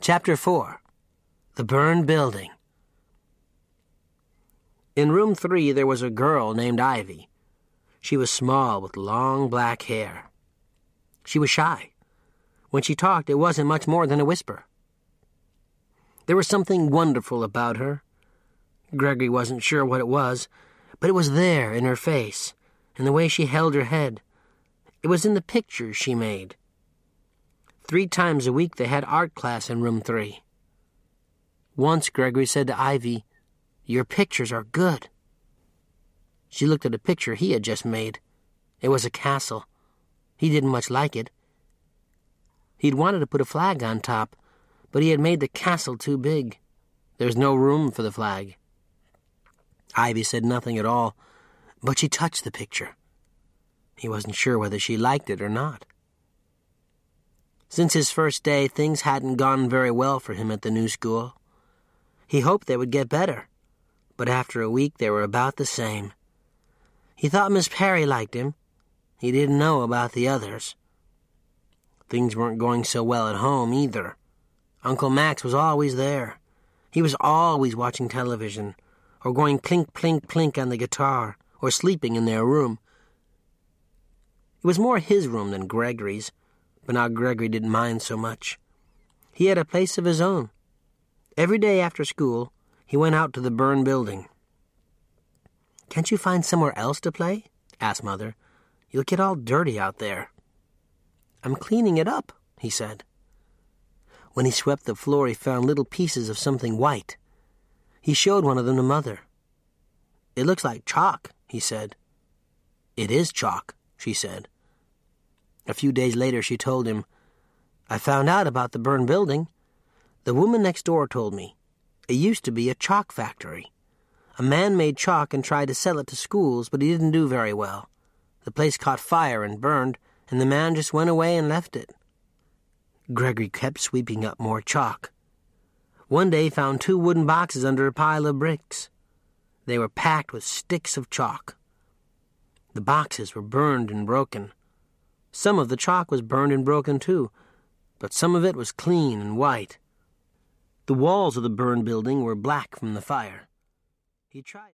Chapter 4. The Burned Building. In room 3 there was a girl named Ivy. She was small with long black hair. She was shy. When she talked, it wasn't much more than a whisper. There was something wonderful about her. Gregory wasn't sure what it was, but it was there in her face, in the way she held her head. It was in the pictures she made. 3 times a week they had art class in room 3. Once Gregory said to Ivy, "Your pictures are good." She looked at a picture he had just made. It was a castle. He didn't much like it. He'd wanted to put a flag on top, but he had made the castle too big. There was no room for the flag. Ivy said nothing at all, but she touched the picture. He wasn't sure whether she liked it or not. Since his first day, things hadn't gone very well for him at the new school. He hoped they would get better, but after a week they were about the same. He thought Miss Perry liked him. He didn't know about the others. Things weren't going so well at home either. Uncle Max was always there. He was always watching television, or going clink, clink, clink on the guitar, or sleeping in their room. It was more his room than Gregory's, but now Gregory didn't mind so much. He had a place of his own. Every day after school, he went out to the burned building. "Can't you find somewhere else to play?" asked Mother. "You'll get all dirty out there." "I'm cleaning it up," he said. When he swept the floor, he found little pieces of something white. He showed one of them to Mother. "It looks like chalk," he said. "It is chalk," she said. A few days later she told him, "I found out about the burned building. The woman next door told me. It used to be a chalk factory. A man made chalk and tried to sell it to schools, but he didn't do very well. The place caught fire and burned, and the man just went away and left it." Gregory kept sweeping up more chalk. One day he found 2 wooden boxes under a pile of bricks. They were packed with sticks of chalk. The boxes were burned and broken. Some of the chalk was burned and broken too, but some of it was clean and white. The walls of the burned building were black from the fire. He tried